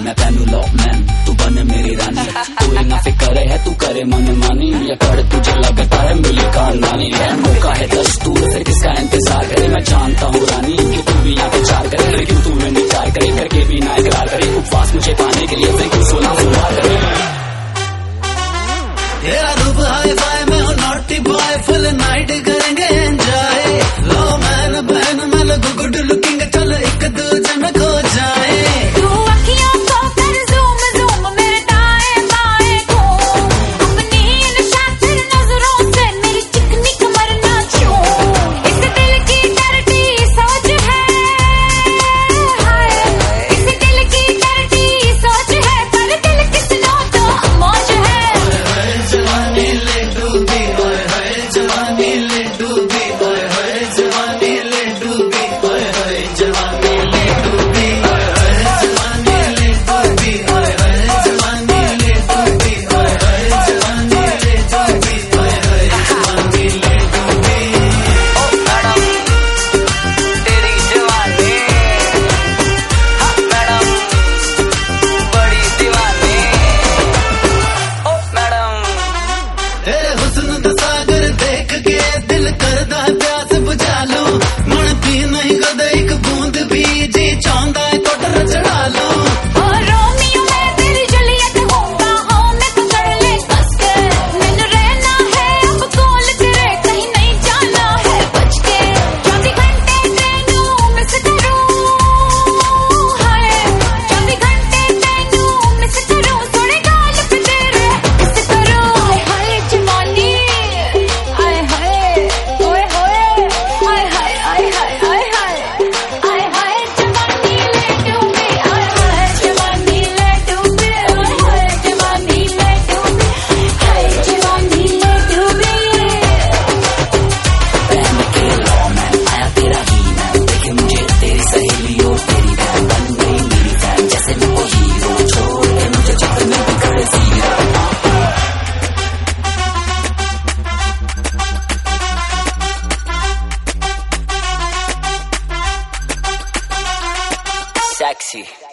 मैं पहनू लॉकमैन, तू बन मेरी रानी। कोई ना फिक्र है तू करे मन मानी, या कर तुझे लगता है मिली खानदानी है। मौका है दस्तूर फिर किसका इंतजार करे, मैं जानता हूँ रानी कि तू भी यहाँ पे चार करे। फिर क्यों तू मैंने चार करे करके भी ना इकरार करे, उपवास मुझे पाने के लिए फिर क्यों सोना फुलवार करे। तेरा रूप हाई फाई में हूँ नॉटी बॉय, फुल नाइट करेंगे एंजॉय। लो मैन बहन मैं लगू गुड लुकिंग, चल एक दूजे में खो जाए। तू अखियों को कर ज़ूम ज़ूम मेरे दाएं बाएं घूम, अपनी इन शातिर नजरों से मेरी चिकनी कमर ना छू। इस दिल की डरती सोच है, हाय इस दिल की डरती सोच है, पर दिल किसनो तो मौज है। जवानी ले डूबी, ओए हाय जवानी ले डूबी, ओए हाय जवानी ले डूबी, ओए हाय जवानी ले डूबी, ओए हाय जवानी ले डूबी, ओए हाय जवानी ले डूबी, ओए हाय जवानी ले डूबी, ओए हाय जवानी ले डूबी। ओ मैडम तेरी जवानी, हाँ मैडम बड़ी दीवानी। ओ मैडम तेरे हुस्न दा सागर देख के दिल करदा है प्यास बुझा लूं, मन पी नहीं कदे एक बूंद भी, जी चाहता है कोटर चढ़ा लूं। ओ रोमियो मैं तेरी जूलियट हूँ, बाहों में पकड़ ले कस के। मैंने रहना है अब कोल तेरे, कहीं नहीं जाना है बच के। 24 घंटे तेनू मिस करूं, हाय 24 घंटे तेनू मिस करूं, थोड़े गाल पे तेरे किस करूं। हाय हाय जवानी, हाय हाय ओए होए, हाय हाय हाय हाय हाय हाय, हाय हाय जवानी ले डूबी, हाय हाय जवानी ले डूबी, हाय जवानी ले डूबी, हाय जवानी ले डूबी। पहन के लॉकमैन आया तेरा ही मैन, देखे मुझे तेरी सहेली और तेरी बहन, बन गई मेरी फैन जैसे मैं वो हीरो। छोड़ के मुझे चित्र में बिखरे जीरा। sexy